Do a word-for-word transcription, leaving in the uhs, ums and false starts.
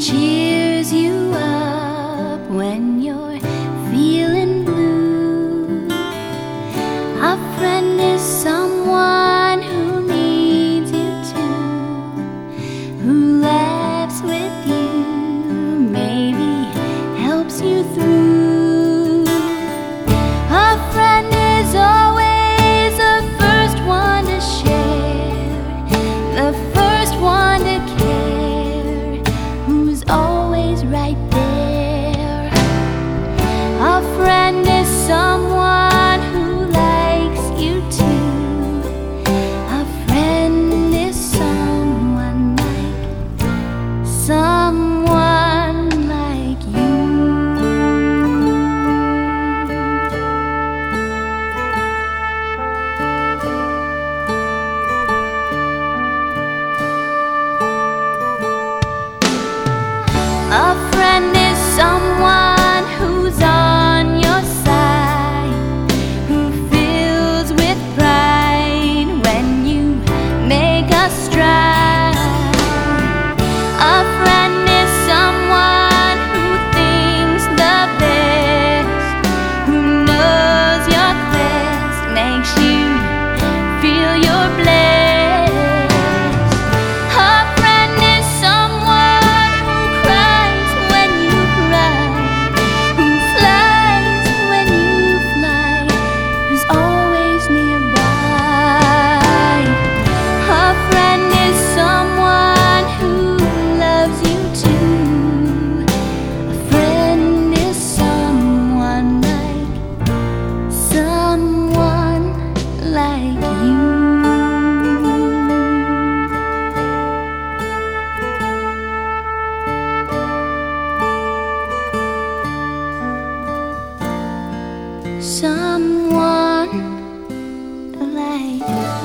cheers you up when you're feeling blue. A friend is someone who needs you too, who laughs with you, maybe helps you through. A friend is always the first one to share, the first one to care, who's always right there. A friend is someone who likes you too. A friend is someone like, someone like you. A friend is someone who's on your side, who fills with pride when you make a stride. A friend is someone who thinks the best, who knows your best, makes you feel you're blessed. A friend is someone who cries when you cry, who flies when you fly, who's always nearby. A friend is someone who loves you too. A friend is someone like, someone like you. Someone like